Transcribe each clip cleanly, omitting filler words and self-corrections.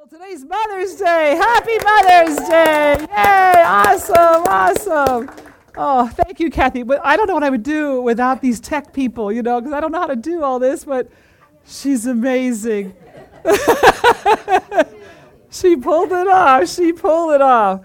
Well, today's Mother's Day. Happy Mother's Day. Yay. Awesome. Oh, thank you, Kathy. But I don't know what I would do without these tech people, because I don't know how to do all this, but she's amazing. She pulled it off.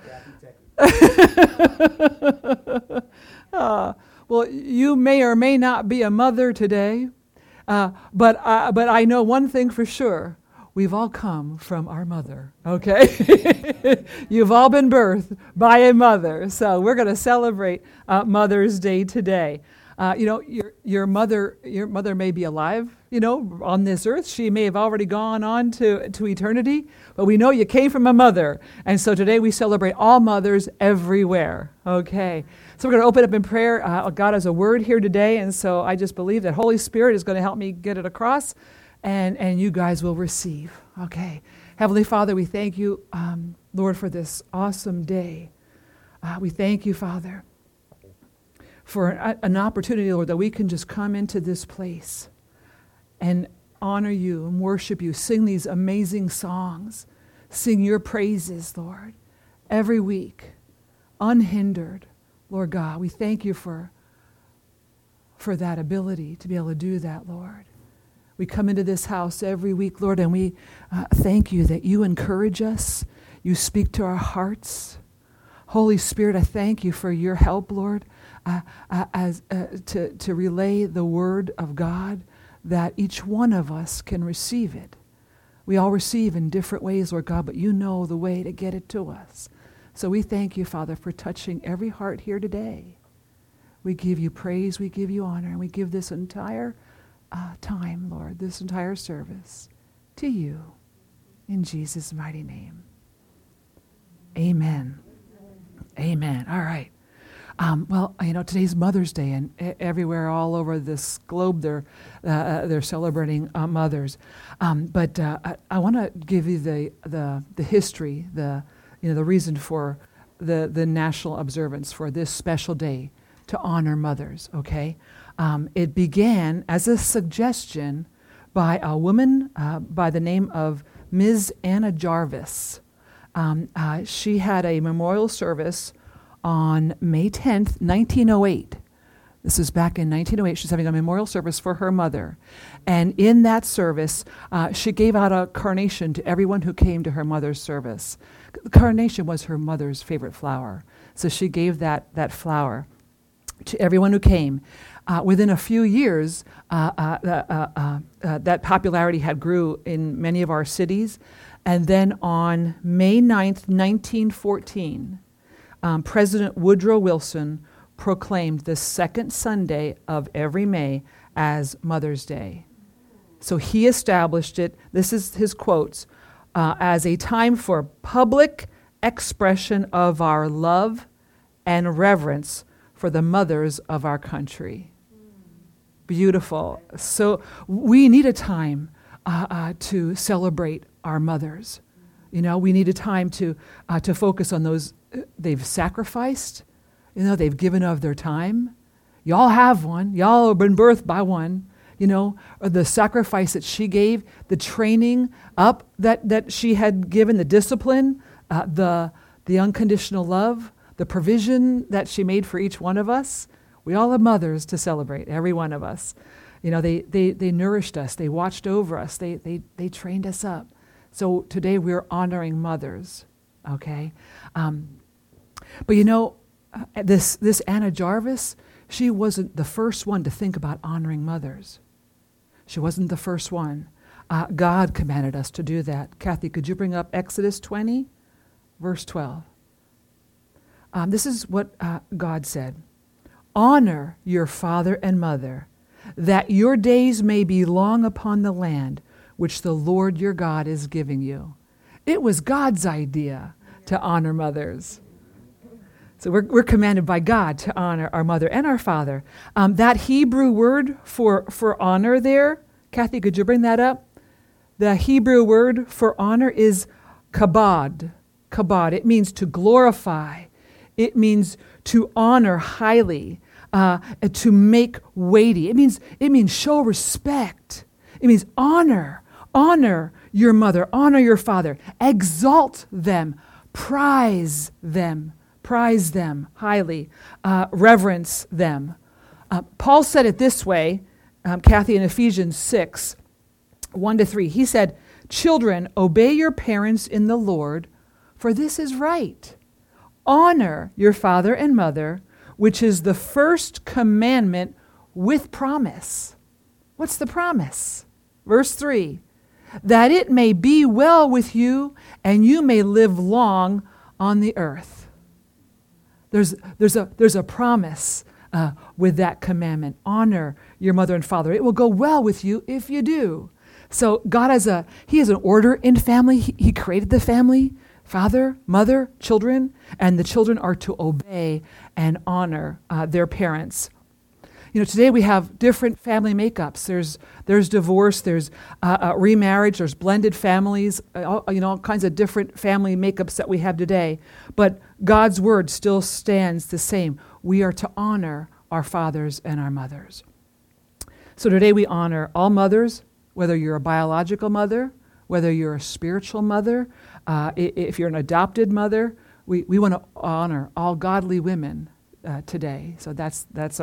Well, you may or may not be a mother today, but I know one thing for sure. We've all come from our mother, okay? You've all been birthed by a mother. So we're going to celebrate Mother's Day today. Your mother may be alive, on this earth. She may have already gone on to eternity, but we know you came from a mother. And so today we celebrate all mothers everywhere, okay? So we're going to open up in prayer. God has a word here today, and so I just believe that Holy Spirit is going to help me get it across. And you guys will receive. Okay. Heavenly Father, we thank you, Lord, for this awesome day. We thank you, Father, for an opportunity, Lord, that we can just come into this place and honor you and worship you, sing these amazing songs, sing your praises, Lord, every week, unhindered. Lord God, we thank you for that ability to be able to do that, Lord. We come into this house every week, Lord, and we thank you that you encourage us. You speak to our hearts. Holy Spirit, I thank you for your help, Lord, to relay the word of God, that each one of us can receive it. We all receive in different ways, Lord God, but you know the way to get it to us. So we thank you, Father, for touching every heart here today. We give you praise, we give you honor, and we give this entire time, Lord, this entire service to you in Jesus' mighty name. Amen. Amen. All right. Well, today's Mother's Day, and everywhere all over this globe they're celebrating mothers. But I want to give you the history, the reason for the national observance for this special day to honor mothers. Okay. It began as a suggestion by a woman by the name of Ms. Anna Jarvis. She had a memorial service on May 10th, 1908. This is back in 1908. She's having a memorial service for her mother. And in that service, she gave out a carnation to everyone who came to her mother's service. The carnation was her mother's favorite flower. So she gave that flower to everyone who came. Within a few years, that popularity had grew in many of our cities. And then on May 9th, 1914, President Woodrow Wilson proclaimed the second Sunday of every May as Mother's Day. So he established it, this is his quotes, as a time for public expression of our love and reverence for the mothers of our country. Beautiful. So we need a time to celebrate our mothers. We need a time to focus on those they've sacrificed. They've given of their time. Y'all have one. Y'all have been birthed by one. The sacrifice that she gave, the training up that she had given, the discipline, the unconditional love, the provision that she made for each one of us. We all have mothers to celebrate, every one of us. They nourished us. They watched over us. They trained us up. So today we're honoring mothers, okay? But this Anna Jarvis, she wasn't the first one to think about honoring mothers. She wasn't the first one. God commanded us to do that. Kathy, could you bring up Exodus 20, verse 12? This is what God said. Honor your father and mother, that your days may be long upon the land which the Lord your God is giving you. It was God's idea to honor mothers. So we're commanded by God to honor our mother and our father. That Hebrew word for honor there, Kathy, could you bring that up? The Hebrew word for honor is kabod. Kabod. It means to glorify. It means to honor highly. To make weighty. It means show respect. It means honor your mother, honor your father, exalt them, prize them highly, reverence them. Paul said it this way, Kathy, in Ephesians 6, 1-3. He said, children, obey your parents in the Lord, for this is right. Honor your father and mother, which is the first commandment with promise. What's the promise? Verse 3, that it may be well with you and you may live long on the earth. There's a promise with that commandment. Honor your mother and father. It will go well with you if you do. So God He has an order in family. He created the family, father, mother, children, and the children are to obey and honor their parents. You know, today we have different family makeups. There's divorce, there's remarriage, there's blended families, all kinds of different family makeups that we have today. But God's word still stands the same. We are to honor our fathers and our mothers. So today we honor all mothers, whether you're a biological mother, whether you're a spiritual mother, if you're an adopted mother, we want to honor all godly women today. So that's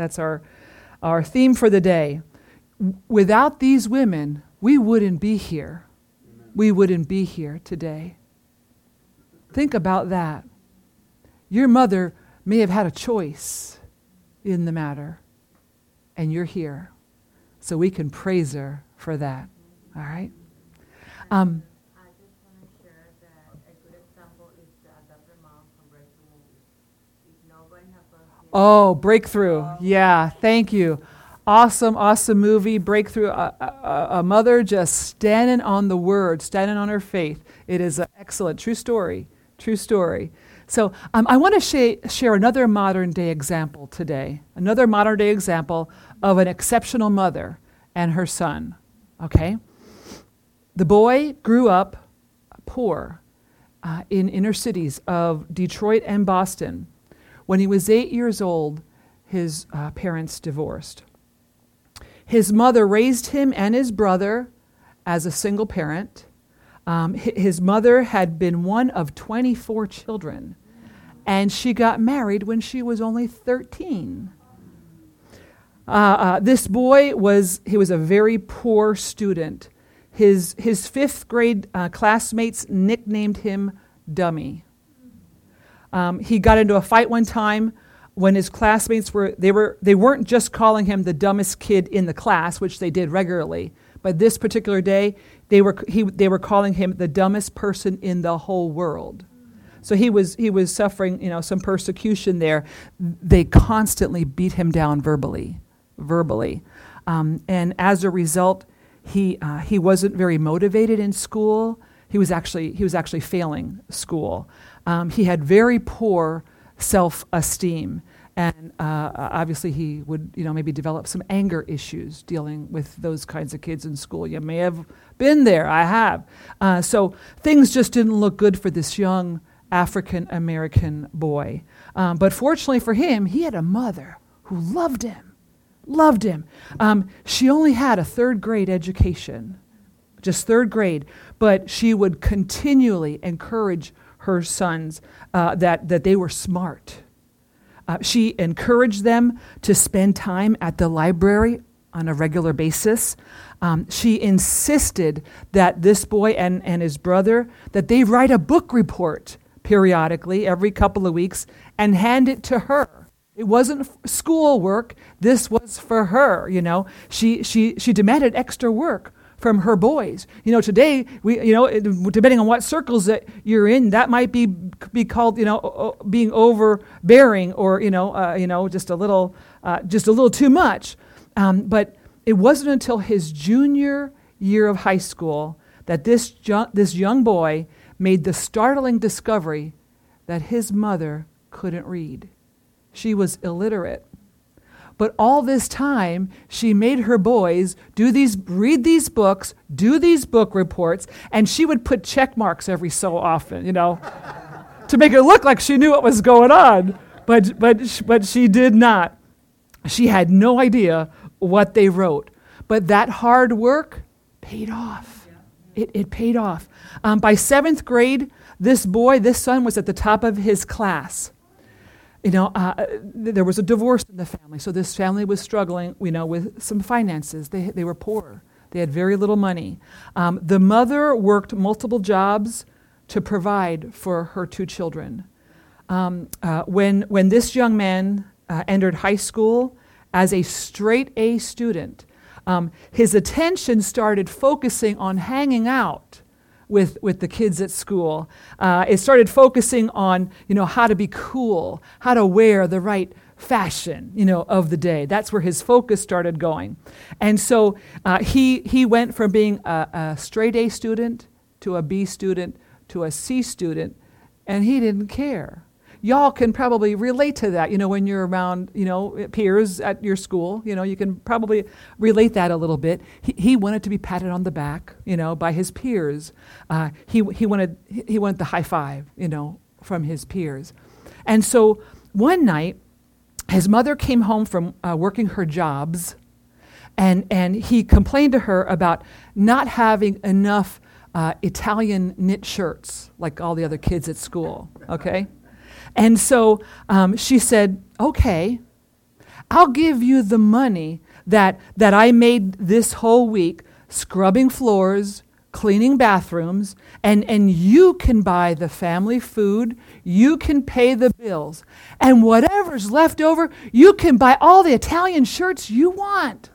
our theme for the day. Without these women, we wouldn't be here. Amen. We wouldn't be here today. Think about that. Your mother may have had a choice in the matter, and you're here. So we can praise her for that. All right? I just want to share that a good example is the adopted mom from Breakthrough movie. If nobody has seen Oh, Breakthrough. Yeah, thank you. Awesome movie, Breakthrough. A mother just standing on the word, standing on her faith. It is an excellent, true story. So I want to share another modern day example today. Another modern day example of an exceptional mother and her son. Okay? The boy grew up poor in inner cities of Detroit and Boston. When he was 8 years old, his parents divorced. His mother raised him and his brother as a single parent. His mother had been one of 24 children, and she got married when she was only 13. This boy was a very poor student. His fifth grade classmates nicknamed him Dummy. He got into a fight one time when his classmates they weren't just calling him the dumbest kid in the class, which they did regularly, but this particular day they were calling him the dumbest person in the whole world. So he was suffering, some persecution there. They constantly beat him down verbally, and as a result, he wasn't very motivated in school. He was actually failing school. He had very poor self-esteem, and obviously he would maybe develop some anger issues dealing with those kinds of kids in school. You may have been there. I have. So things just didn't look good for this young African American boy. But fortunately for him, he had a mother who loved him. She only had a third grade education, just third grade, but she would continually encourage her sons that they were smart. She encouraged them to spend time at the library on a regular basis. She insisted that this boy and his brother, that they write a book report periodically every couple of weeks and hand it to her. It wasn't school work. This was for her, She demanded extra work from her boys. Today, depending on what circles that you're in, that might be called, being overbearing or, just a little too much. But it wasn't until his junior year of high school that this young boy made the startling discovery that his mother couldn't read. She was illiterate. But all this time, she made her boys read these books, do these book reports, and she would put check marks every so often, to make it look like she knew what was going on. But she did not. She had no idea what they wrote. But that hard work paid off. It paid off. By 7th grade, this son was at the top of his class. There was a divorce in the family, so this family was struggling, with some finances. They were poor. They had very little money. The mother worked multiple jobs to provide for her 2 children. When this young man entered high school as a straight A student, his attention started focusing on hanging out with the kids at school. It started focusing on, how to be cool, how to wear the right fashion, of the day. That's where his focus started going. And so he went from being a straight A student to a B student to a C student, and he didn't care. Y'all can probably relate to that, when you're around, peers at your school. You can probably relate that a little bit. He wanted to be patted on the back, by his peers. He wanted the high five, from his peers. And so one night, his mother came home from working her jobs, and he complained to her about not having enough Italian knit shirts like all the other kids at school, okay? And so she said, okay, I'll give you the money that I made this whole week scrubbing floors, cleaning bathrooms, and you can buy the family food, you can pay the bills, and whatever's left over, you can buy all the Italian shirts you want.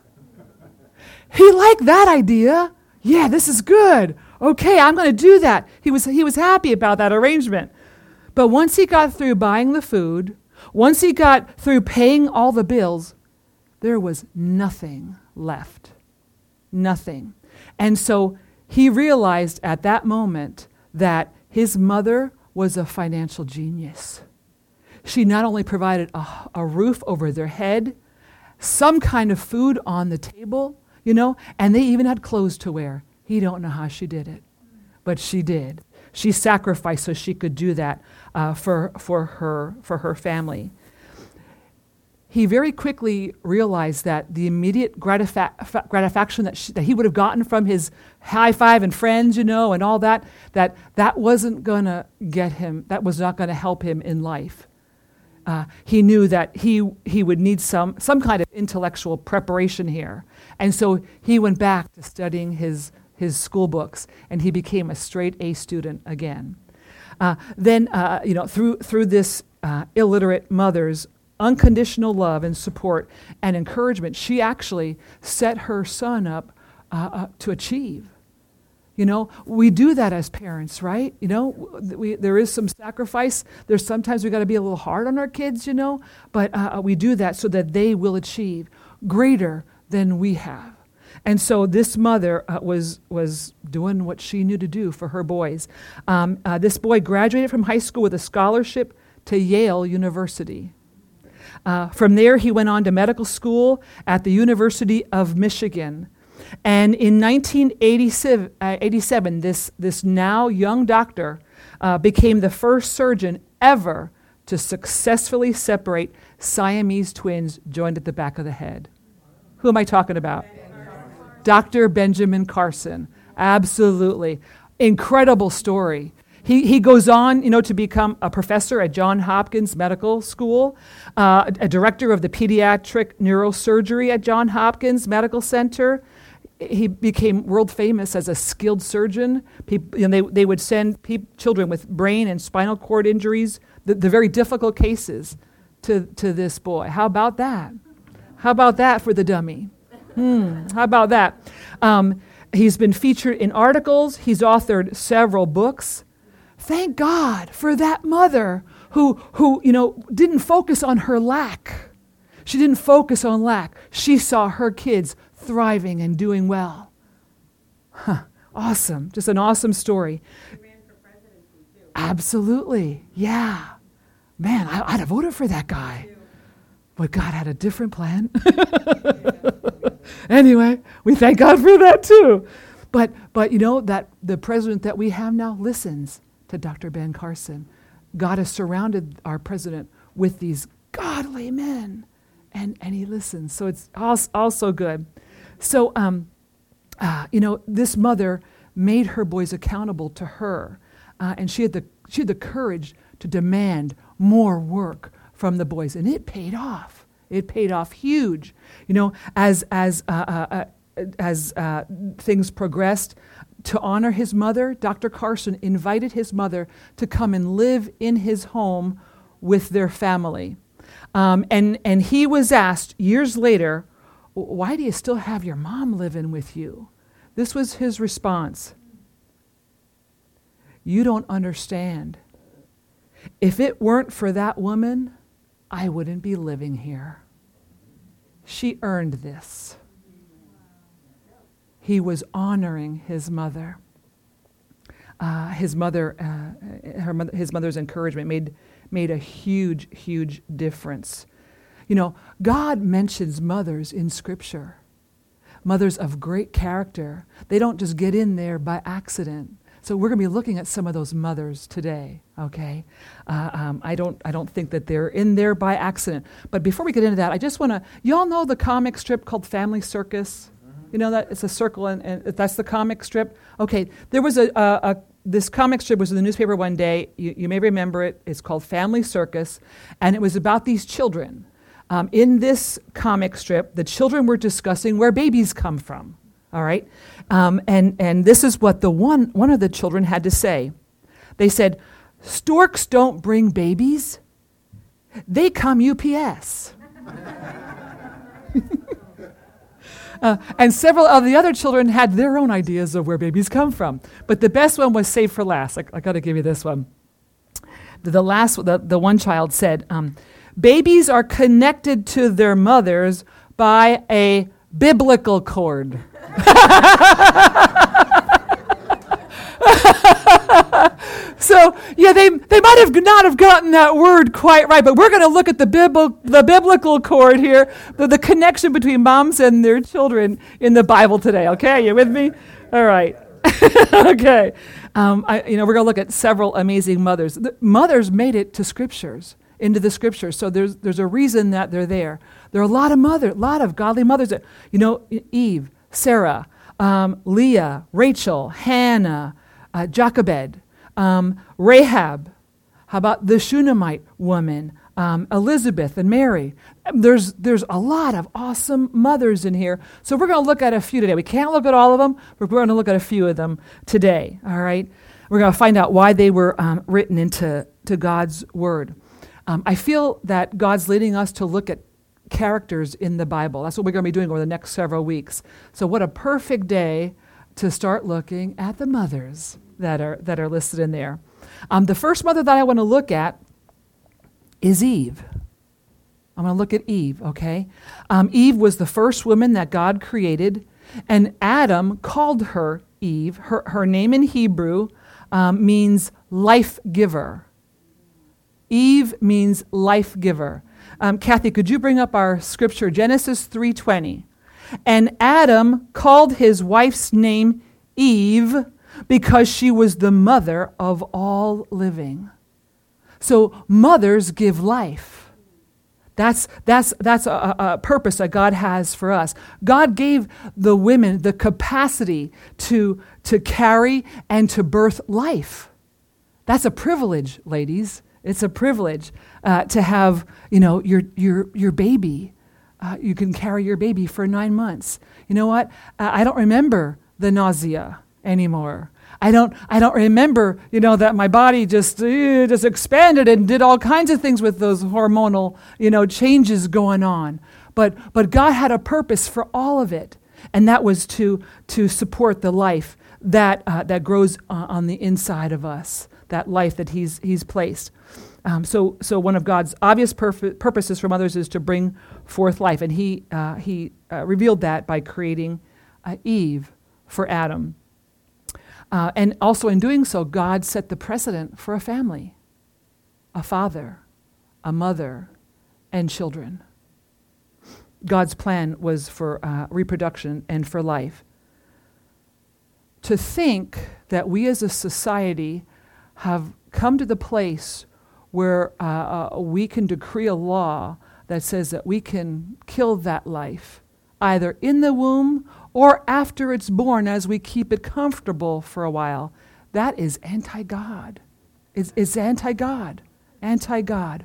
He liked that idea. Yeah, this is good. Okay, I'm going to do that. He was happy about that arrangement. But once he got through buying the food, once he got through paying all the bills, there was nothing left. Nothing. And so he realized at that moment that his mother was a financial genius. She not only provided a roof over their head, some kind of food on the table, and they even had clothes to wear. He don't know how she did it, but she did. She sacrificed so she could do that for her family. He very quickly realized that the immediate gratification that he would have gotten from his high five and friends, and all that wasn't going to get him. That was not going to help him in life. He knew that he would need some kind of intellectual preparation here, and so he went back to studying his school books, and he became a straight A student again. Then, through this illiterate mother's unconditional love and support and encouragement, she actually set her son up to achieve. We do that as parents, right? There is some sacrifice. There's sometimes we got to be a little hard on our kids, but we do that so that they will achieve greater than we have. And so this mother was doing what she knew to do for her boys. This boy graduated from high school with a scholarship to Yale University. From there, he went on to medical school at the University of Michigan. And in 1987, this now young doctor became the first surgeon ever to successfully separate Siamese twins joined at the back of the head. Who am I talking about? Dr. Benjamin Carson. Absolutely. Incredible story. He goes on, to become a professor at Johns Hopkins Medical School, a director of the pediatric neurosurgery at Johns Hopkins Medical Center. He became world famous as a skilled surgeon. They would send children with brain and spinal cord injuries, the very difficult cases, to this boy. How about that? How about that for the dummy? How about that? He's been featured in articles. He's authored several books. Thank God for that mother who didn't focus on her lack. She didn't focus on lack. She saw her kids thriving and doing well. Awesome. Just an awesome story. He ran for presidency too. Absolutely. Yeah. Man, I'd have voted for that guy. But God had a different plan. Anyway, we thank God for that too. But that the president that we have now listens to Dr. Ben Carson. God has surrounded our president with these godly men, and he listens. So it's also good. So, this mother made her boys accountable to her. And she had the courage to demand more work from the boys. And it paid off. It paid off huge. As things progressed, to honor his mother, Dr. Carson invited his mother to come and live in his home with their family. And he was asked years later, why do you still have your mom living with you? This was his response. You don't understand. If it weren't for that woman, I wouldn't be living here. She earned this. He was honoring his mother. His mother's encouragement made a huge, huge difference. God mentions mothers in Scripture, mothers of great character. They don't just get in there by accident. So we're going to be looking at some of those mothers today. Okay, I don't think that they're in there by accident. But before we get into that, I just want to. Y'all know the comic strip called Family Circus? You know that it's a circle, and that's the comic strip. Okay, there was this comic strip was in the newspaper one day. You may remember it. It's called Family Circus, and it was about these children. In this comic strip, the children were discussing where babies come from. All right, and this is what one of the children had to say. They said, "Storks don't bring babies; they come UPS." And several of the other children had their own ideas of where babies come from. But the best one was saved for last. I got to give you this one. The one child said, babies are connected to their mothers by a biblical cord. So, yeah, they might have not have gotten that word quite right, but we're going to look at the biblical cord here, the connection between moms and their children in the Bible today. Okay, are you with me? All right. Okay. We're going to look at several amazing mothers. Mothers made it to scriptures, into the scriptures, so there's a reason that they're there. There are a lot of godly mothers. Eve, Sarah, Leah, Rachel, Hannah, Jochebed, Rahab. How about the Shunammite woman, Elizabeth and Mary? There's a lot of awesome mothers in here. So we're going to look at a few today. We can't look at all of them, but we're going to look at a few of them today. All right, we're going to find out why they were written into God's word. I feel that God's leading us to look at characters in the Bible. That's what we're going to be doing over the next several weeks. So what a perfect day to start looking at the mothers that are listed in there. The first mother that I want to look at is Eve. I'm going to look at Eve, okay? Eve was the first woman that God created, and Adam called her Eve. Her name in Hebrew means life giver. Eve means life giver. Kathy, could you bring up our scripture, Genesis 3:20? And Adam called his wife's name Eve because she was the mother of all living. So mothers give life. That's a purpose that God has for us. God gave the women the capacity to carry and to birth life. That's a privilege, ladies. It's a privilege to have, your baby. You can carry your baby for 9 months. You know what? I don't remember the nausea anymore. I don't remember, that my body just expanded and did all kinds of things with those hormonal, changes going on. But God had a purpose for all of it, and that was to support the life that grows on the inside of us, that life that He's placed. So one of God's obvious purposes for mothers is to bring forth life, and He revealed that by creating Eve for Adam. And also in doing so, God set the precedent for a family, a father, a mother, and children. God's plan was for reproduction and for life. To think that we as a society have come to the place where we can decree a law that says that we can kill that life, either in the womb or after it's born as we keep it comfortable for a while, that is anti-God. It's anti-God. Anti-God.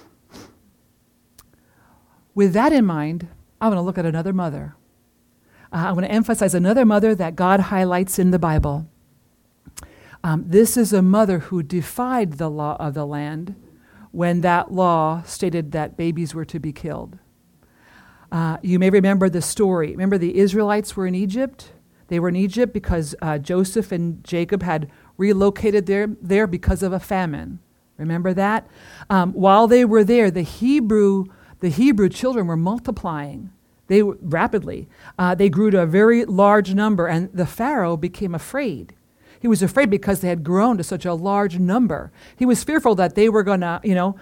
With that in mind, I want to look at another mother. I want to emphasize another mother that God highlights in the Bible. This is a mother who defied the law of the land when that law stated that babies were to be killed. You may remember the story. Remember the Israelites were in Egypt? They were in Egypt because Joseph and Jacob had relocated there because of a famine. Remember that? While they were there, the Hebrew children were multiplying. They were rapidly. They grew to a very large number, and the Pharaoh became afraid. He was afraid because they had grown to such a large number. He was fearful that they were going to,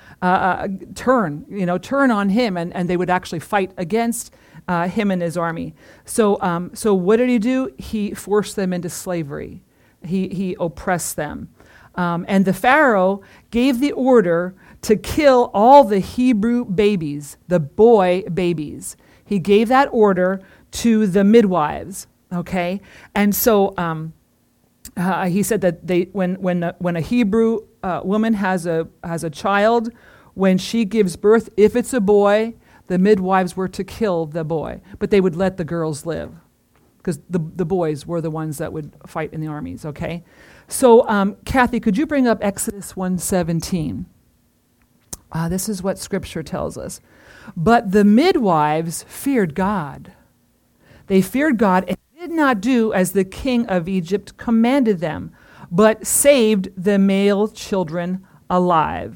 turn on him, and they would actually fight against him and his army. So what did he do? He forced them into slavery. He oppressed them. And the Pharaoh gave the order to kill all the Hebrew babies, the boy babies. He gave that order to the midwives, okay? And so he said that when a Hebrew woman has a child, when she gives birth, if it's a boy, the midwives were to kill the boy, but they would let the girls live because the boys were the ones that would fight in the armies, okay? So, Kathy, could you bring up Exodus 1:17? This is what Scripture tells us. But the midwives feared God. They feared God and did not do as the king of Egypt commanded them, but saved the male children alive.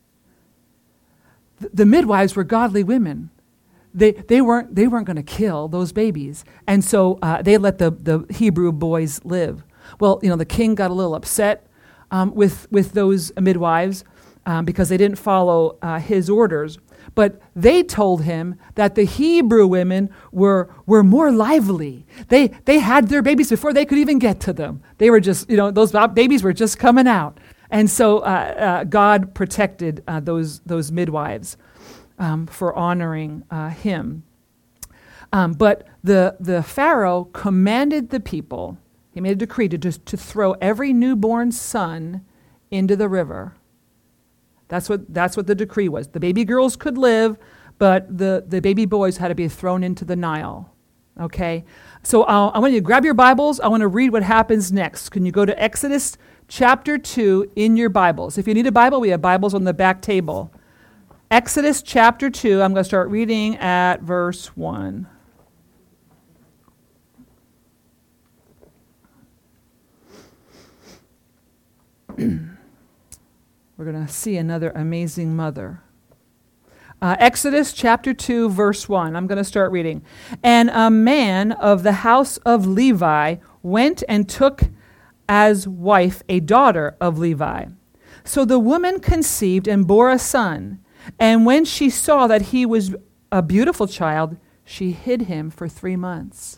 The midwives were godly women. They weren't going to kill those babies, and so they let the Hebrew boys live. Well, the king got a little upset with those midwives because they didn't follow his orders. But they told him that the Hebrew women were more lively. They had their babies before they could even get to them. They were just, those babies were just coming out. And so God protected those midwives for honoring him. But the Pharaoh commanded the people, he made a decree to throw every newborn son into the river. That's what the decree was. The baby girls could live, but the baby boys had to be thrown into the Nile. Okay? So I want you to grab your Bibles. I want to read what happens next. Can you go to Exodus chapter 2 in your Bibles? If you need a Bible, we have Bibles on the back table. Exodus chapter 2, I'm going to start reading at verse 1. We're going to see another amazing mother. Exodus chapter 2, verse 1. I'm going to start reading. And a man of the house of Levi went and took as wife a daughter of Levi. So the woman conceived and bore a son. And when she saw that he was a beautiful child, she hid him for 3 months.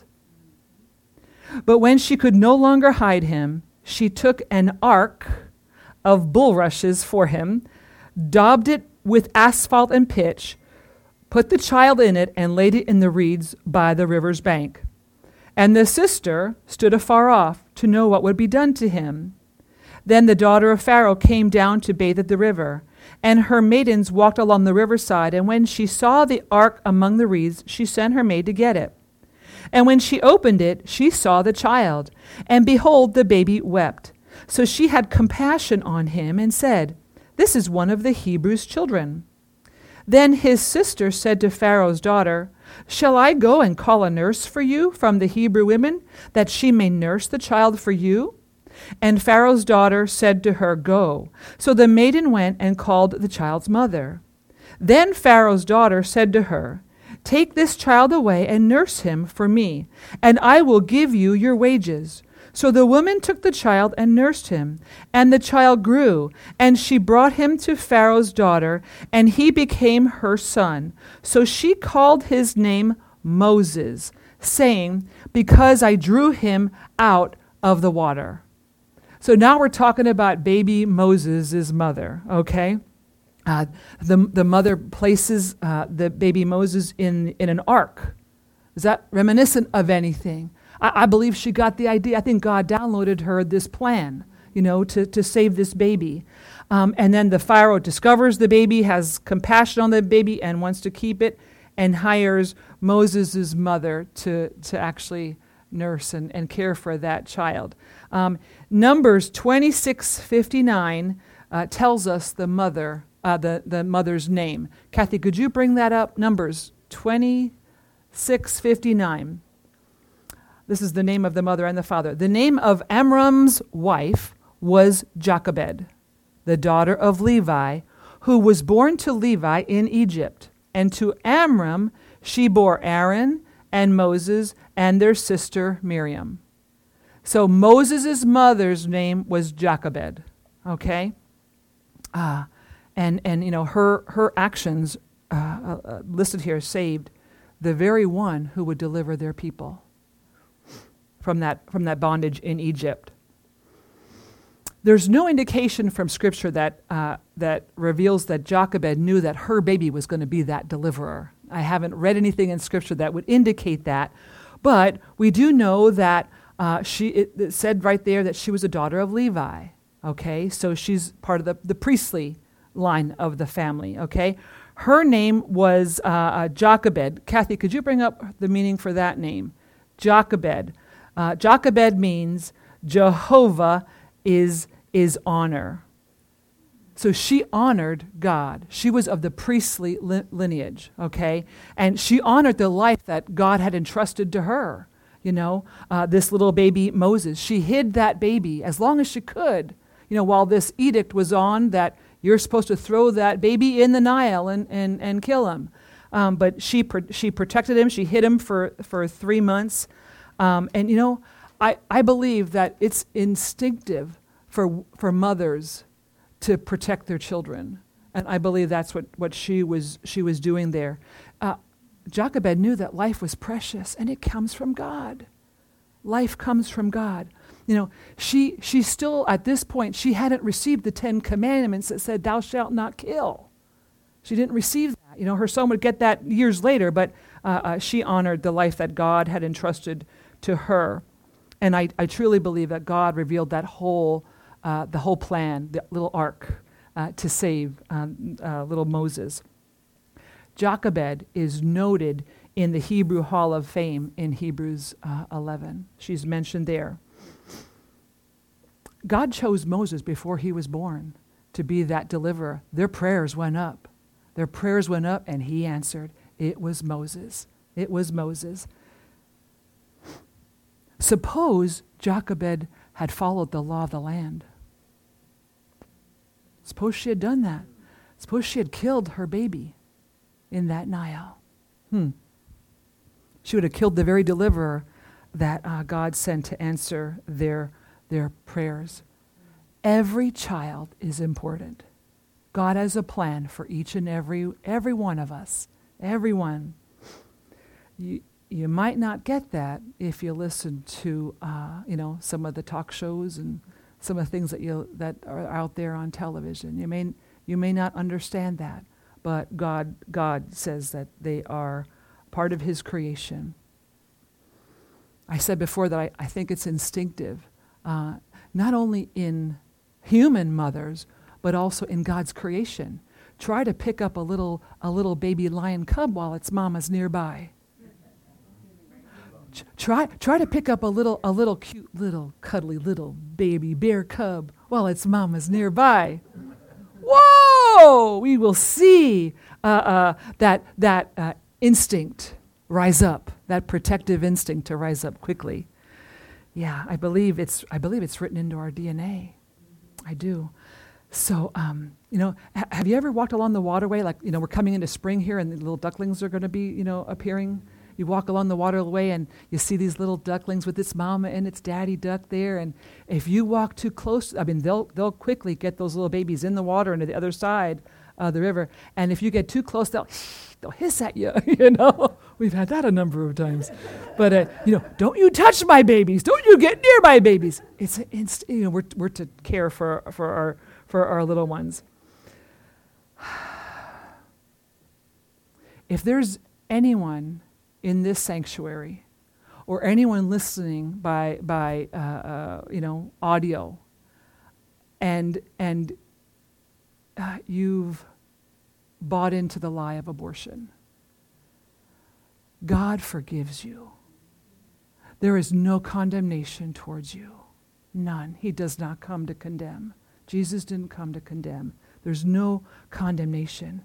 But when she could no longer hide him, she took an ark of bulrushes for him, daubed it with asphalt and pitch, put the child in it, and laid it in the reeds by the river's bank. And the sister stood afar off to know what would be done to him. Then the daughter of Pharaoh came down to bathe at the river, and her maidens walked along the riverside, and when she saw the ark among the reeds, she sent her maid to get it. And when she opened it, she saw the child, and behold, the baby wept. So she had compassion on him and said, "This is one of the Hebrews' children." Then his sister said to Pharaoh's daughter, "Shall I go and call a nurse for you from the Hebrew women, that she may nurse the child for you?" And Pharaoh's daughter said to her, "Go." So the maiden went and called the child's mother. Then Pharaoh's daughter said to her, "Take this child away and nurse him for me, and I will give you your wages." So the woman took the child and nursed him, and the child grew, and she brought him to Pharaoh's daughter, and he became her son. So she called his name Moses, saying, "Because I drew him out of the water." So now we're talking about baby Moses' mother, okay? The mother places the baby Moses in an ark. Is that reminiscent of anything? I believe she got the idea. I think God downloaded her this plan, to save this baby. And then the Pharaoh discovers the baby, has compassion on the baby, and wants to keep it, and hires Moses' mother to actually nurse and care for that child. Numbers 26:59 tells us the mother's name. Kathy, could you bring that up? Numbers 26:59. This is the name of the mother and the father. The name of Amram's wife was Jochebed, the daughter of Levi, who was born to Levi in Egypt. And to Amram she bore Aaron and Moses and their sister Miriam. So Moses' mother's name was Jochebed. Okay? And her actions listed here saved the very one who would deliver their people from that bondage in Egypt. There's no indication from Scripture that reveals that Jochebed knew that her baby was going to be that deliverer. I haven't read anything in Scripture that would indicate that, but we do know that it said right there that she was a daughter of Levi. Okay, so she's part of the priestly line of the family. Okay, her name was Jochebed. Kathy, could you bring up the meaning for that name? Jochebed. Jochebed means Jehovah is honor. So she honored God. She was of the priestly lineage, okay? And she honored the life that God had entrusted to her. This little baby Moses. She hid that baby as long as she could, while this edict was on that you're supposed to throw that baby in the Nile and kill him. But she protected him. She hid him for 3 months. I believe that it's instinctive for mothers to protect their children, and I believe that's what she was doing there. Jochebed knew that life was precious, and it comes from God. Life comes from God. She still at this point she hadn't received the 10 Commandments that said, "Thou shalt not kill." She didn't receive that. Her son would get that years later, but she honored the life that God had entrusted to her. And I truly believe that God revealed the whole plan, the little ark, to save little Moses. Jochebed is noted in the Hebrew Hall of Fame in Hebrews 11. She's mentioned there. God chose Moses before he was born to be that deliverer. Their prayers went up. And he answered. It was Moses. It was Moses. Suppose Jochebed had followed the law of the land. Suppose she had done that. Suppose she had killed her baby in that Nile. She would have killed the very deliverer that God sent to answer their prayers. Every child is important. God has a plan for each and every one of us. Everyone. You might not get that if you listen to some of the talk shows and some of the things that are out there on television. You may not understand that, but God says that they are part of His creation. I said before that I think it's instinctive, not only in human mothers, but also in God's creation. Try to pick up a little baby lion cub while its mama's nearby. Try to pick up a little cute, little cuddly little baby bear cub while its mama's nearby. Whoa! We will see that instinct rise up, that protective instinct to rise up quickly. Yeah, I believe it's written into our DNA. I do. So, have you ever walked along the waterway? Like, we're coming into spring here, and the little ducklings are going to be, appearing. You walk along the waterway and you see these little ducklings with its mama and its daddy duck there. And if you walk too close, they'll quickly get those little babies in the water and to the other side of the river. And if you get too close, they'll hiss at you. We've had that a number of times. But don't you touch my babies? Don't you get near my babies? We're to care for our little ones. If there's anyone in this sanctuary, or anyone listening by audio, and you've bought into the lie of abortion, God forgives you. There is no condemnation towards you. None. He does not come to condemn. Jesus didn't come to condemn. There's no condemnation.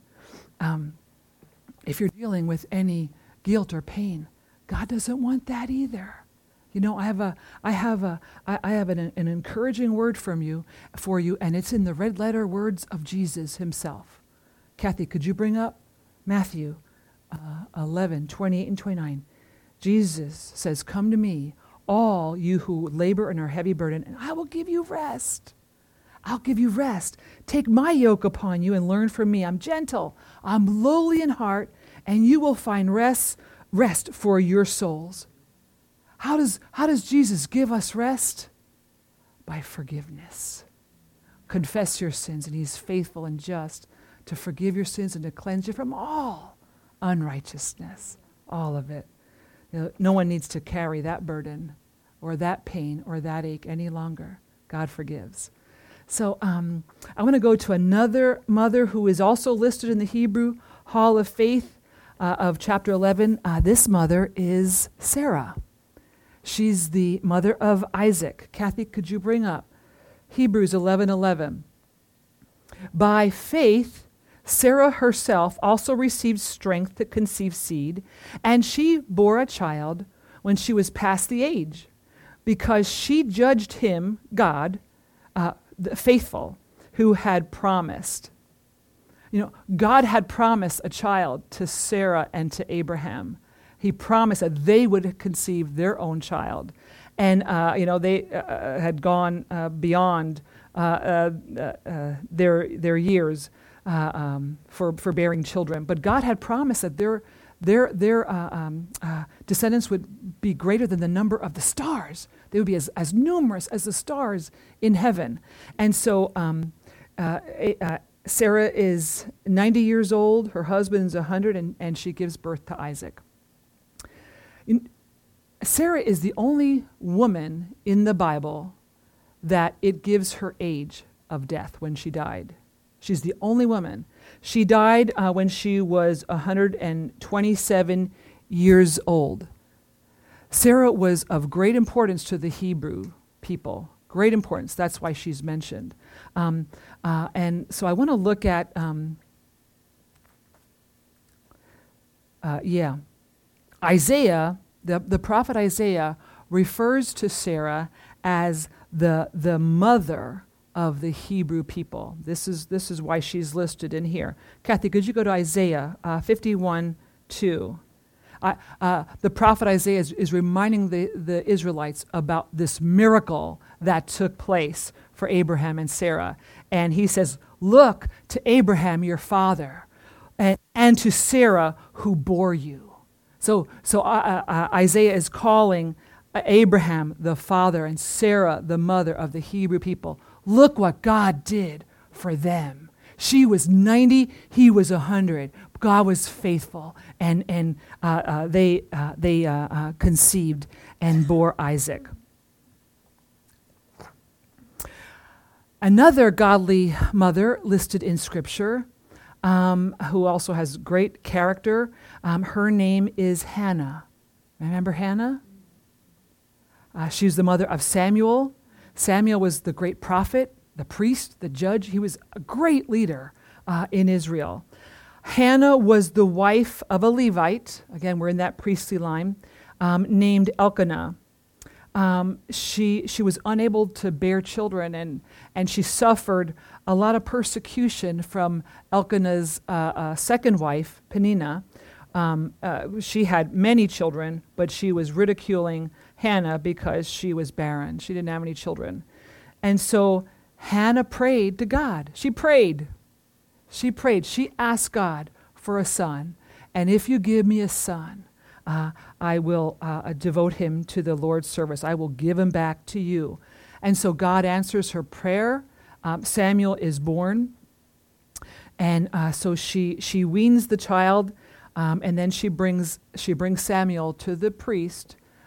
If you're dealing with any guilt or pain, God doesn't want that either. You know, I have an encouraging word for you, and it's in the red letter words of Jesus himself. Kathy, could you bring up Matthew 11:28 and 29? Jesus says, "Come to me, all you who labor and are heavy burdened, and I will give you rest. I'll give you rest. Take my yoke upon you and learn from me. I'm gentle, I'm lowly in heart, and you will find rest for your souls." How does Jesus give us rest? By forgiveness. Confess your sins, and he's faithful and just to forgive your sins and to cleanse you from all unrighteousness, all of it. You know, no one needs to carry that burden or that pain or that ache any longer. God forgives. So I want to go to another mother who is also listed in the Hebrew Hall of Faith of chapter 11. This mother is Sarah. She's the mother of Isaac. Kathy, could you bring up Hebrews 11:11? By faith, Sarah herself also received strength to conceive seed, and she bore a child when she was past the age, because she judged him, God, faithful, who had promised. You know, God had promised a child to Sarah and to Abraham. He promised that they would conceive their own child. And, they had gone beyond their years for bearing children. But God had promised that their descendants would be greater than the number of the stars. They would be as numerous as the stars in heaven. And so Sarah is 90 years old, her husband's 100, and she gives birth to Isaac. Sarah is the only woman in the Bible that it gives her age of death when she died. She's the only woman. She died when she was 127 years old. Sarah was of great importance to the Hebrew people. Great importance. That's why she's mentioned. And so I want to look at, Isaiah, the prophet Isaiah refers to Sarah as the mother of the Hebrew people. This is why she's listed in here. Kathy, could you go to Isaiah 51:2? The prophet Isaiah is reminding the Israelites about this miracle that took place for Abraham and Sarah. And he says, "Look to Abraham, your father, and to Sarah who bore you." So Isaiah is calling Abraham the father and Sarah the mother of the Hebrew people. Look what God did for them. She was 90, he was 100. God was faithful, and they conceived and bore Isaac. Another godly mother listed in Scripture, who also has great character, her name is Hannah. Remember Hannah? She's the mother of Samuel. Samuel was the great prophet, the priest, the judge. He was a great leader in Israel. Hannah was the wife of a Levite. Again, we're in that priestly line, named Elkanah. She was unable to bear children, and she suffered a lot of persecution from Elkanah's second wife, Peninnah. She had many children, but she was ridiculing Hannah because she was barren. She didn't have any children. And so Hannah prayed to God. She prayed. She asked God for a son. And if you give me a son, I will devote him to the Lord's service. I will give him back to you. And so God answers her prayer. Samuel is born. And so she weans the child, and then she brings Samuel to the priest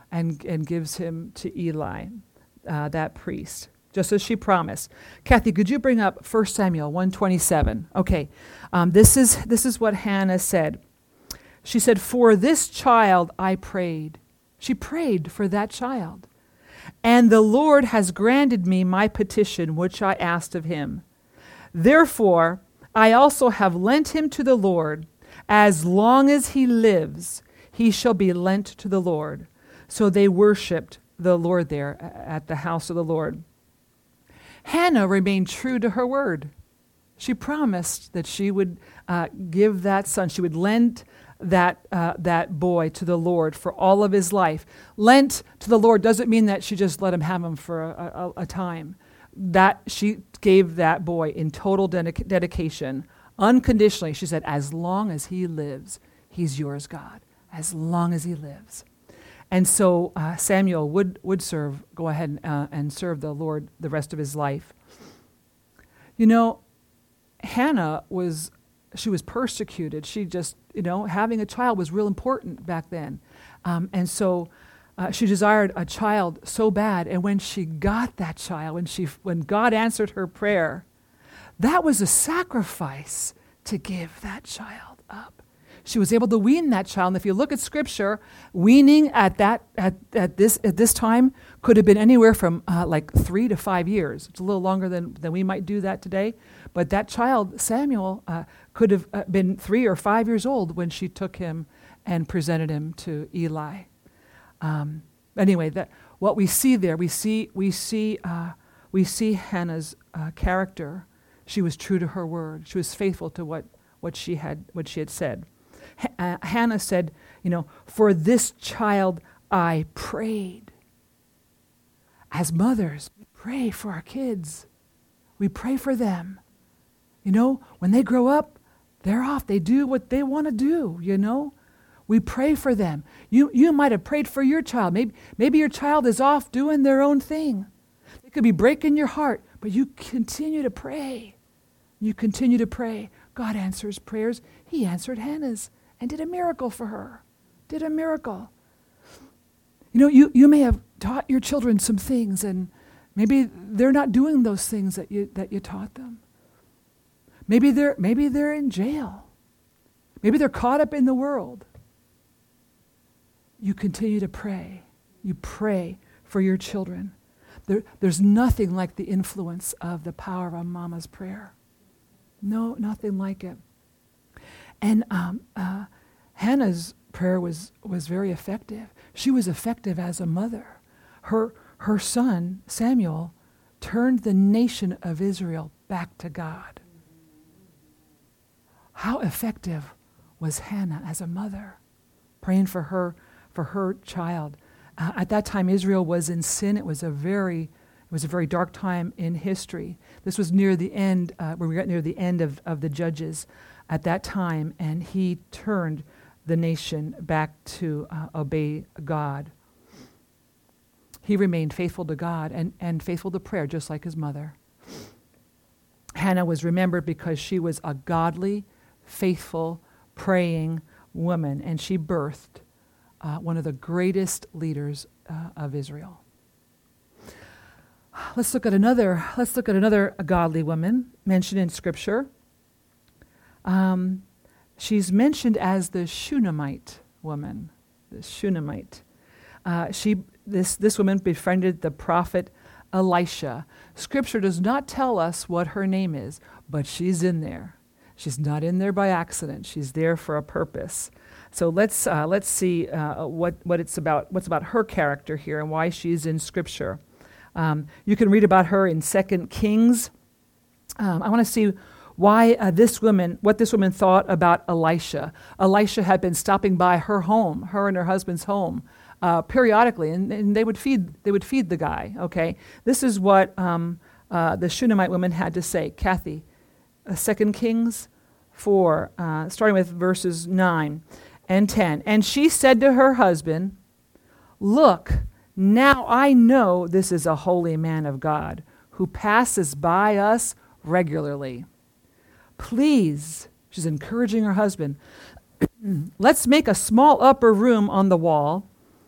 and gives him to Eli, that priest, just as she promised. Kathy, could you bring up 1 Samuel 1:27? Okay, this is what Hannah said. She said, "For this child I prayed." She prayed for that child. "And the Lord has granted me my petition, which I asked of him. Therefore, I also have lent him to the Lord. As long as he lives, he shall be lent to the Lord." So they worshiped the Lord there at the house of the Lord. Hannah remained true to her word. She promised that she would give that son, she would lend that boy to the Lord for all of his life. Lent to the Lord doesn't mean that she just let him have him for a time. That she gave that boy in total dedication, unconditionally. She said, "As long as he lives, he's yours, God. As long as he lives." And so Samuel would go ahead and serve the Lord the rest of his life. You know, Hannah was persecuted. She just, having a child was real important back then. And so she desired a child so bad. And when she got that child, when God answered her prayer, that was a sacrifice to give that child up. She was able to wean that child. And if you look at Scripture, weaning at this time could have been anywhere from like 3 to 5 years. It's a little longer than we might do that today. But that child, Samuel, could have been 3 or 5 years old when she took him and presented him to Eli. Anyway, what we see there, we see Hannah's character. She was true to her word. She was faithful to what she had said. Hannah said, "For this child I prayed." As mothers, we pray for our kids. We pray for them. When they grow up, they're off. They do what they want to do, We pray for them. You might have prayed for your child. Maybe your child is off doing their own thing. It could be breaking your heart, but you continue to pray. You continue to pray. God answers prayers. He answered Hannah's and did a miracle for her. Did a miracle. You may have taught your children some things, and maybe they're not doing those things that you taught them. Maybe they're in jail. Maybe they're caught up in the world. You continue to pray. You pray for your children. There's nothing like the influence of the power of a mama's prayer. No, nothing like it. And Hannah's prayer was very effective. She was effective as a mother. Her son, Samuel, turned the nation of Israel back to God. How effective was Hannah as a mother, praying for her child? At that time, Israel was in sin. It was a very dark time in history. This was near the end, when we got near the end of the Judges at that time, and he turned the nation back to obey God. He remained faithful to God and faithful to prayer, just like his mother. Hannah was remembered because she was a godly, faithful, praying woman, and she birthed one of the greatest leaders of Israel. Let's look at another godly woman mentioned in Scripture. She's mentioned as the Shunammite woman. The Shunammite. This woman befriended the prophet Elisha. Scripture does not tell us what her name is, but she's in there. She's not in there by accident. She's there for a purpose. So let's see what it's about. What's about her character here and why she's in Scripture. You can read about her in 2 Kings. I want to see why what this woman thought about Elisha. Elisha had been stopping by her home, her and her husband's home, periodically, and they would feed the guy. Okay, this is what the Shunammite woman had to say. Kathy, 2 Kings 4, starting with verses 9 and 10. And she said to her husband, "Look, now I know this is a holy man of God who passes by us regularly. Please," she's encouraging her husband, "let's make a small upper room on the wall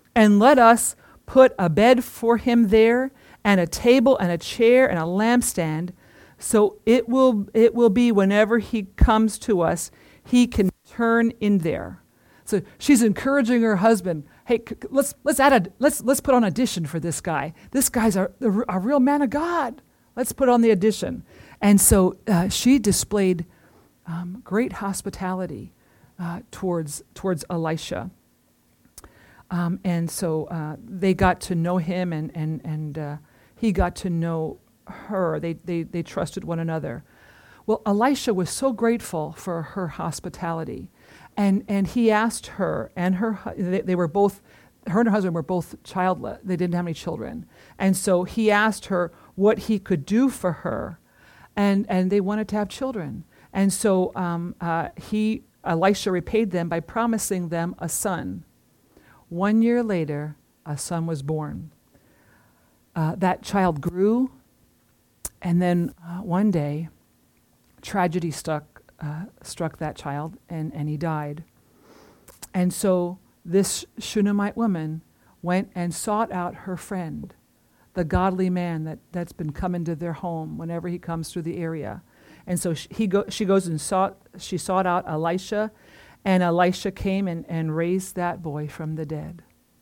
and let us put a bed for him there, and a table and a chair and a lampstand, so it will be whenever he comes to us, he can turn in there. So she's encouraging her husband, hey, let's put on addition for this guy. This guy's a real man of God. Let's put on the addition. And so she displayed great hospitality towards Elisha. And so they got to know him, and he got to know her. They trusted one another. Well, Elisha was so grateful for her hospitality, and he asked her and they were both, her and her husband were both childless. They didn't have any children, and so he asked her what he could do for her, and they wanted to have children, and so Elisha repaid them by promising them a son. 1 year later, a son was born. That child grew, and then one day, tragedy struck that child, and he died. And so this Shunammite woman went and sought out her friend, the godly man that's been coming to their home whenever he comes through the area. And so she goes and sought out Elisha, and Elisha came and raised that boy from the dead.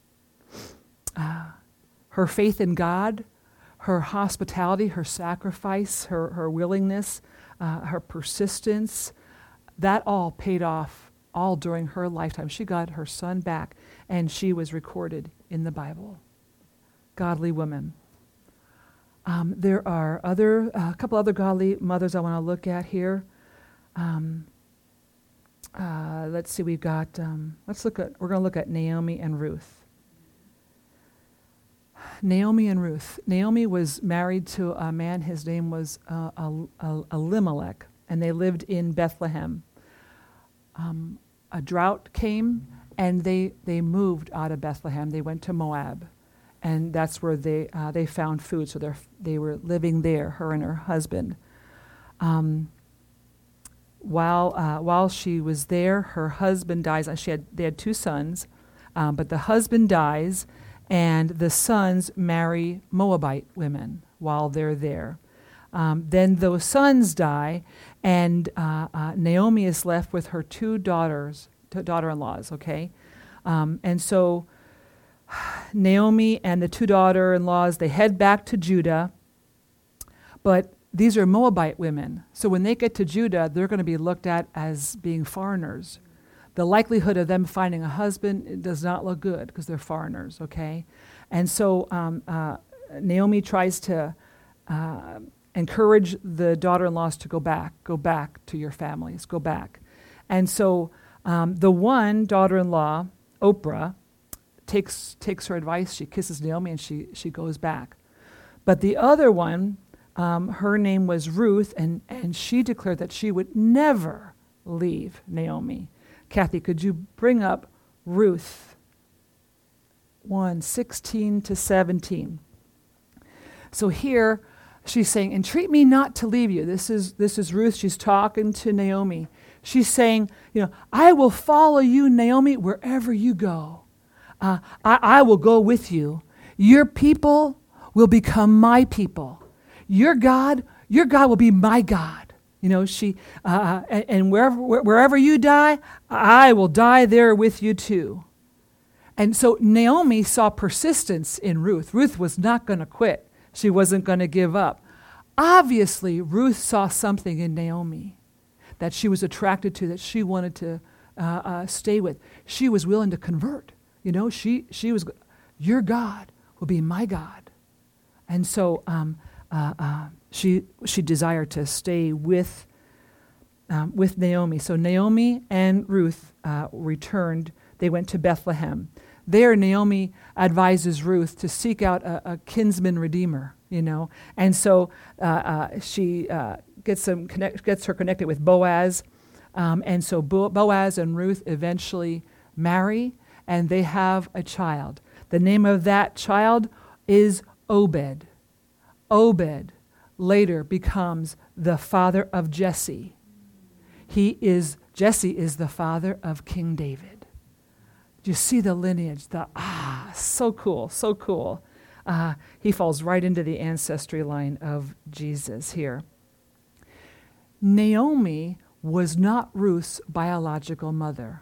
Her faith in God, her hospitality, her sacrifice, her willingness, her persistence, that all paid off all during her lifetime. She got her son back, and she was recorded in the Bible. Godly woman. There are a couple other godly mothers I want to look at here. Let's see, we're going to look at Naomi and Ruth. Naomi and Ruth. Naomi was married to a man, his name was Elimelech, and they lived in Bethlehem. A drought came, and they moved out of Bethlehem. They went to Moab, and that's where they found food, so they were living there, her and her husband. While she was there, her husband dies. They had 2 sons, but the husband dies, and the sons marry Moabite women while they're there. Then those sons die, and Naomi is left with her 2 daughter-in-laws, okay? And so Naomi and the 2 daughter-in-laws, they head back to Judah, but these are Moabite women. So when they get to Judah, they're going to be looked at as being foreigners. The likelihood of them finding a husband does not look good because they're foreigners, okay? And so Naomi tries to encourage the daughter-in-laws to go back to your families, go back. And so the one daughter-in-law, Oprah, takes her advice. She kisses Naomi, and she goes back. But the other one, her name was Ruth, and she declared that she would never leave Naomi. Kathy, could you bring up Ruth 1:16-17? So here she's saying, entreat me not to leave you. This is Ruth. She's talking to Naomi. She's saying, I will follow you, Naomi, wherever you go. I will go with you. Your people will become my people. Your God will be my God. And wherever you die, I will die there with you too. And so Naomi saw persistence in Ruth. Ruth was not going to quit. She wasn't going to give up. Obviously, Ruth saw something in Naomi that she was attracted to, that she wanted to stay with. She was willing to convert. She was, your God will be my God. And so she desired to stay with Naomi. So Naomi and Ruth returned. They went to Bethlehem. There, Naomi advises Ruth to seek out a kinsman redeemer. And so she gets her connected with Boaz, and so Boaz and Ruth eventually marry, and they have a child. The name of that child is Obed. Obed later becomes the father of Jesse. Jesse is the father of King David. Do you see the lineage? so cool, so cool. He falls right into the ancestry line of Jesus here. Naomi was not Ruth's biological mother.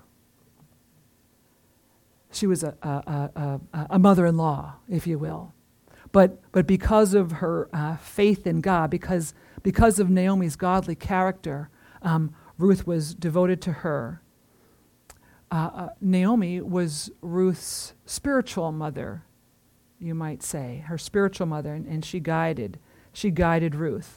She was a mother-in-law, if you will. But because of her faith in God, because of Naomi's godly character, Ruth was devoted to her. Naomi was Ruth's spiritual mother, you might say, her spiritual mother, and she guided Ruth.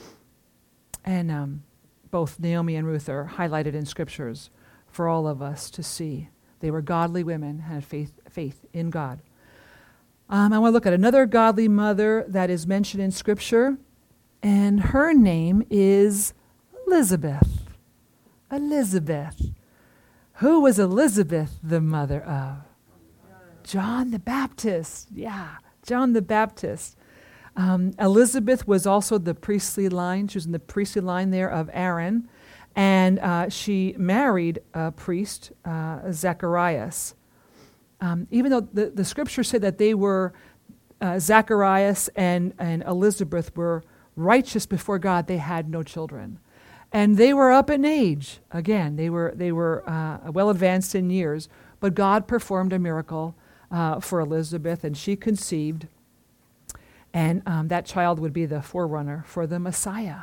And both Naomi and Ruth are highlighted in scriptures for all of us to see. They were godly women, had faith in God. I want to look at another godly mother that is mentioned in scripture, and her name is Elizabeth. Elizabeth. Who was Elizabeth the mother of? John the Baptist. Yeah, John the Baptist. Elizabeth was also the priestly line. She was in the priestly line there of Aaron. And she married a priest, Zacharias. Even though the scriptures say that they were, Zacharias and Elizabeth were righteous before God, they had no children. And they were up in age. Again, they were well advanced in years. But God performed a miracle for Elizabeth, and she conceived. And that child would be the forerunner for the Messiah.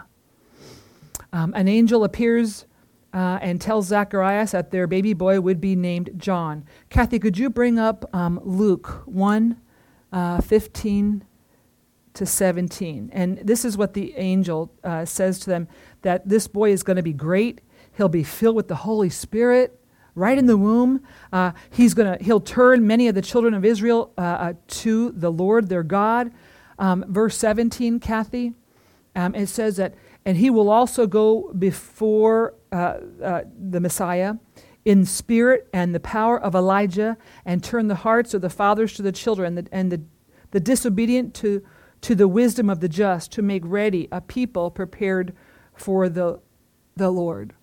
An angel appears and tells Zacharias that their baby boy would be named John. Kathy, could you bring up Luke 1, 15 to 17? And this is what the angel says to them, that this boy is going to be great. He'll be filled with the Holy Spirit right in the womb. He'll turn many of the children of Israel to the Lord their God. Verse 17, Kathy, it says that, and he will also go before the Messiah in spirit and the power of Elijah, and turn the hearts of the fathers to the children, and the disobedient to the wisdom of the just, to make ready a people prepared for the Lord.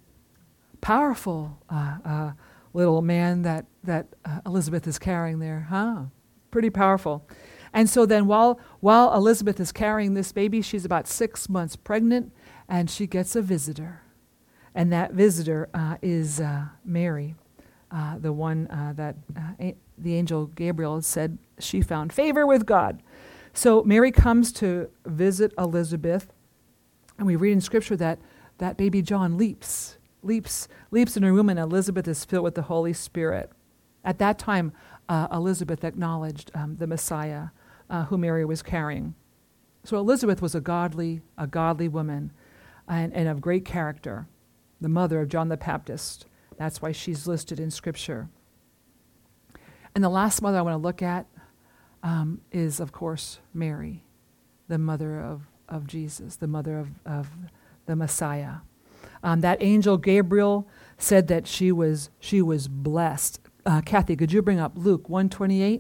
Powerful little man that Elizabeth is carrying there, huh? Pretty powerful. And so then while Elizabeth is carrying this baby, she's about 6 months pregnant, and she gets a visitor. And that visitor is Mary, the one that the angel Gabriel said she found favor with God. So Mary comes to visit Elizabeth, and we read in Scripture that baby John leaps in her womb, and Elizabeth is filled with the Holy Spirit. At that time, Elizabeth acknowledged the Messiah who Mary was carrying. So Elizabeth was a godly woman and of great character, the mother of John the Baptist. That's why she's listed in Scripture. And the last mother I want to look at is, of course, Mary, the mother of Jesus, the mother of the Messiah. That angel Gabriel said that she was blessed. Kathy, could you bring up Luke 1:28?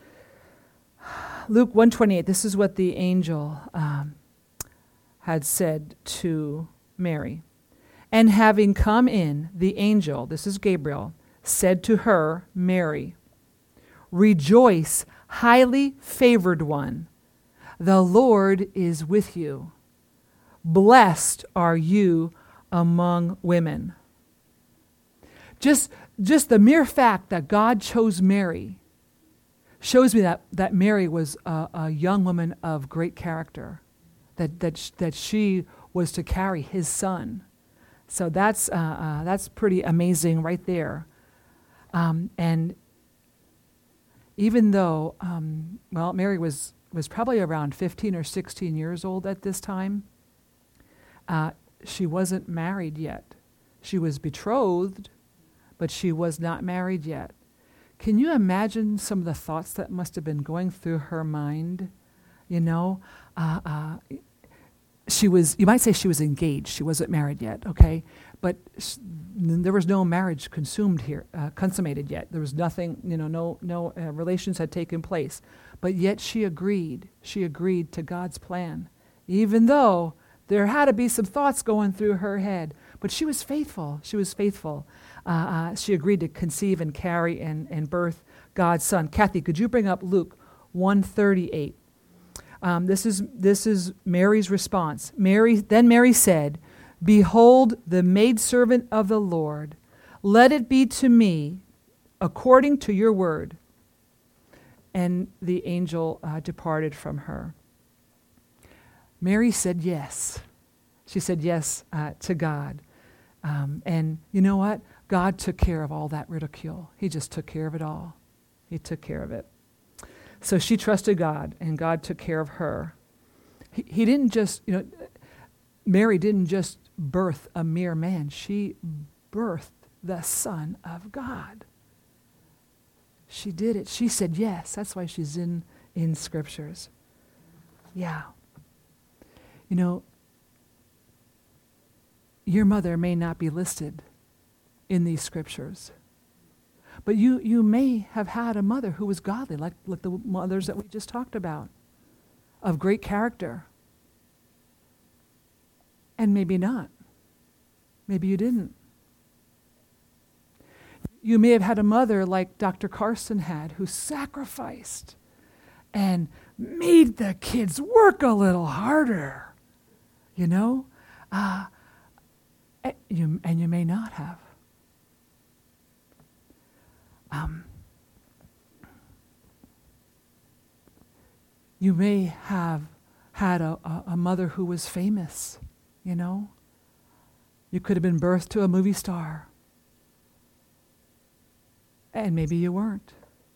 Luke 1:28, this is what the angel had said to Mary. And having come in, the angel, this is Gabriel, said to her, Mary, rejoice, highly favored one. The Lord is with you. Blessed are you among women. Just the mere fact that God chose Mary shows me that Mary was a young woman of great character, that she was to carry his son. So that's pretty amazing right there. And even though, Mary was probably around 15 or 16 years old at this time, she wasn't married yet. She was betrothed, but she was not married yet. Can you imagine some of the thoughts that must have been going through her mind? You know, you might say she was engaged. She wasn't married yet, okay? But there was no marriage consummated yet. There was nothing, no relations had taken place. But yet she agreed. She agreed to God's plan, even though there had to be some thoughts going through her head. But she was faithful. She was faithful. She agreed to conceive and carry and birth God's Son. Kathy, could you bring up Luke 1:38? This is Mary's response. Then Mary said, "Behold, the maidservant of the Lord. Let it be to me according to your word." And the angel departed from her. Mary said yes. She said yes to God. And you know what? God took care of all that ridicule. He just took care of it all. He took care of it. So she trusted God, and God took care of her. He didn't just, Mary didn't just birth a mere man. She birthed the Son of God. She did it. She said yes. That's why she's in Scriptures. Yeah. Your mother may not be listed in these Scriptures, but you may have had a mother who was godly, like the mothers that we just talked about, of great character. And maybe not. Maybe you didn't. You may have had a mother like Dr. Carson had, who sacrificed and made the kids work a little harder. And you may not have. You may have had a mother who was famous, You could have been birthed to a movie star. And maybe you weren't.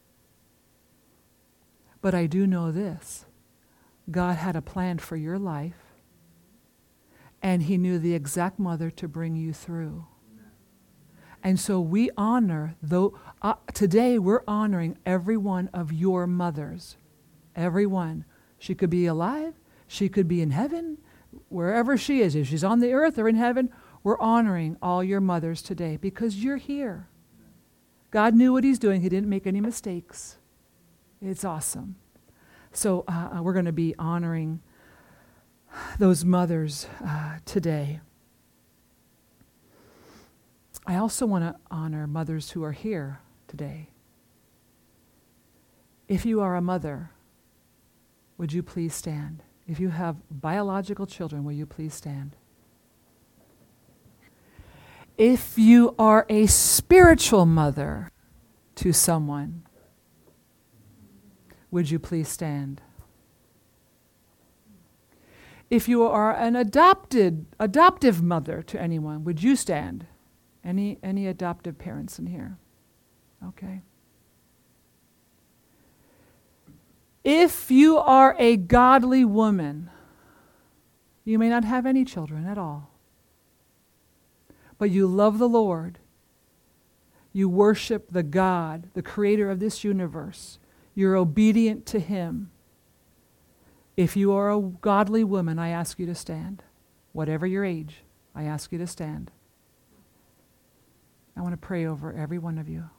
But I do know this. God had a plan for your life, and He knew the exact mother to bring you through. And so we honor, today we're honoring every one of your mothers. Every one. She could be alive. She could be in heaven. Wherever she is, if she's on the earth or in heaven, we're honoring all your mothers today because you're here. God knew what He's doing. He didn't make any mistakes. It's awesome. So we're going to be honoring those mothers today. I also want to honor mothers who are here today. If you are a mother, would you please stand? If you have biological children, will you please stand? If you are a spiritual mother to someone, would you please stand? If you are an adoptive mother to anyone, would you stand? Any adoptive parents in here? Okay. If you are a godly woman, you may not have any children at all, but you love the Lord. You worship the God, the creator of this universe. You're obedient to Him. If you are a godly woman, I ask you to stand. Whatever your age, I ask you to stand. I want to pray over every one of you.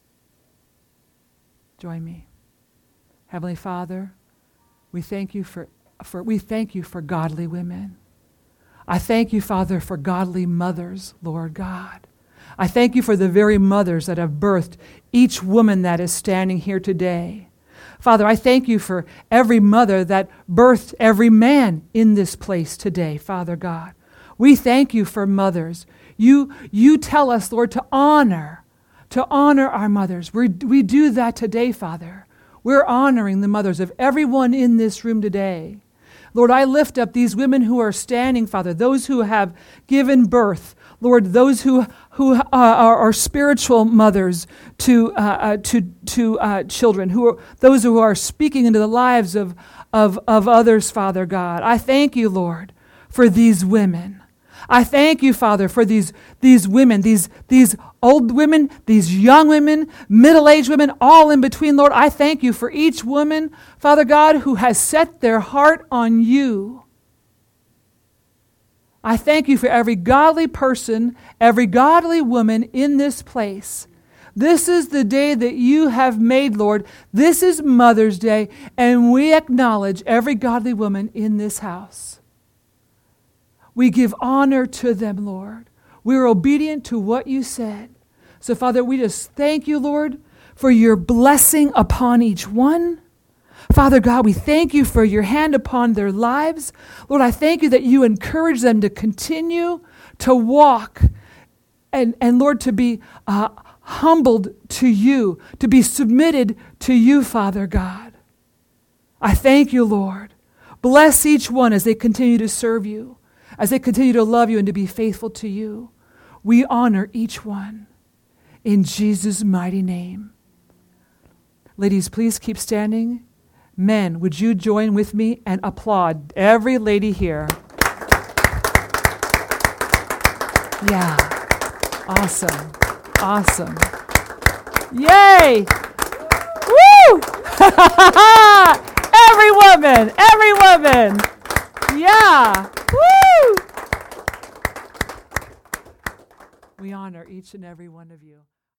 Join me. Heavenly Father, we thank you for godly women. I thank you, Father, for godly mothers, Lord God. I thank you for the very mothers that have birthed each woman that is standing here today. Father, I thank you for every mother that birthed every man in this place today, Father God. We thank you for mothers. You tell us, Lord, to honor our mothers. We do that today, Father. We're honoring the mothers of everyone in this room today. Lord, I lift up these women who are standing, Father, those who have given birth, Lord, those who are spiritual mothers to children, those who are speaking into the lives of others, Father God. I thank you, Lord, for these women. I thank you, Father, for these women, these old women, these young women, middle-aged women, all in between, Lord. I thank you for each woman, Father God, who has set their heart on you. I thank you for every godly person, every godly woman in this place. This is the day that you have made, Lord. This is Mother's Day, and we acknowledge every godly woman in this house. We give honor to them, Lord. We are obedient to what you said. So, Father, we just thank you, Lord, for your blessing upon each one. Father God, we thank you for your hand upon their lives. Lord, I thank you that you encourage them to continue to walk and Lord, to be humbled to you, to be submitted to you, Father God. I thank you, Lord. Bless each one as they continue to serve you, as they continue to love you and to be faithful to you. We honor each one in Jesus' mighty name. Ladies, please keep standing. Men, would you join with me and applaud every lady here? Yeah. Awesome. Awesome. Yay! Woo! Every woman! Every woman! Yeah! Woo! We honor each and every one of you.